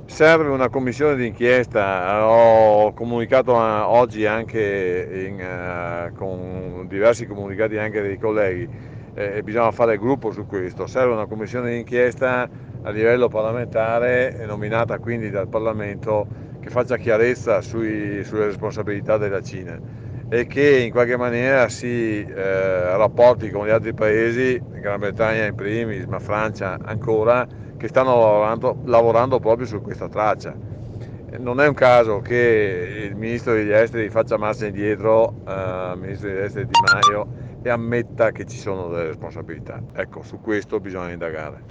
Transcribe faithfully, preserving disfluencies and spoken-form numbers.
Serve una commissione d'inchiesta, ho comunicato a- oggi anche in, eh, con diversi comunicati anche dei colleghi, eh, e bisogna fare gruppo su questo. Serve una commissione d'inchiesta a livello parlamentare, eh, nominata quindi dal Parlamento, che faccia chiarezza sui- sulle responsabilità della Cina e che in qualche maniera si eh, rapporti con gli altri paesi, Gran Bretagna in primis, ma Francia ancora, che stanno lavorando, lavorando proprio su questa traccia. Non è un caso che il ministro degli esteri faccia marcia indietro, eh, il ministro degli esteri Di Maio, e ammetta che ci sono delle responsabilità. Ecco, su questo bisogna indagare.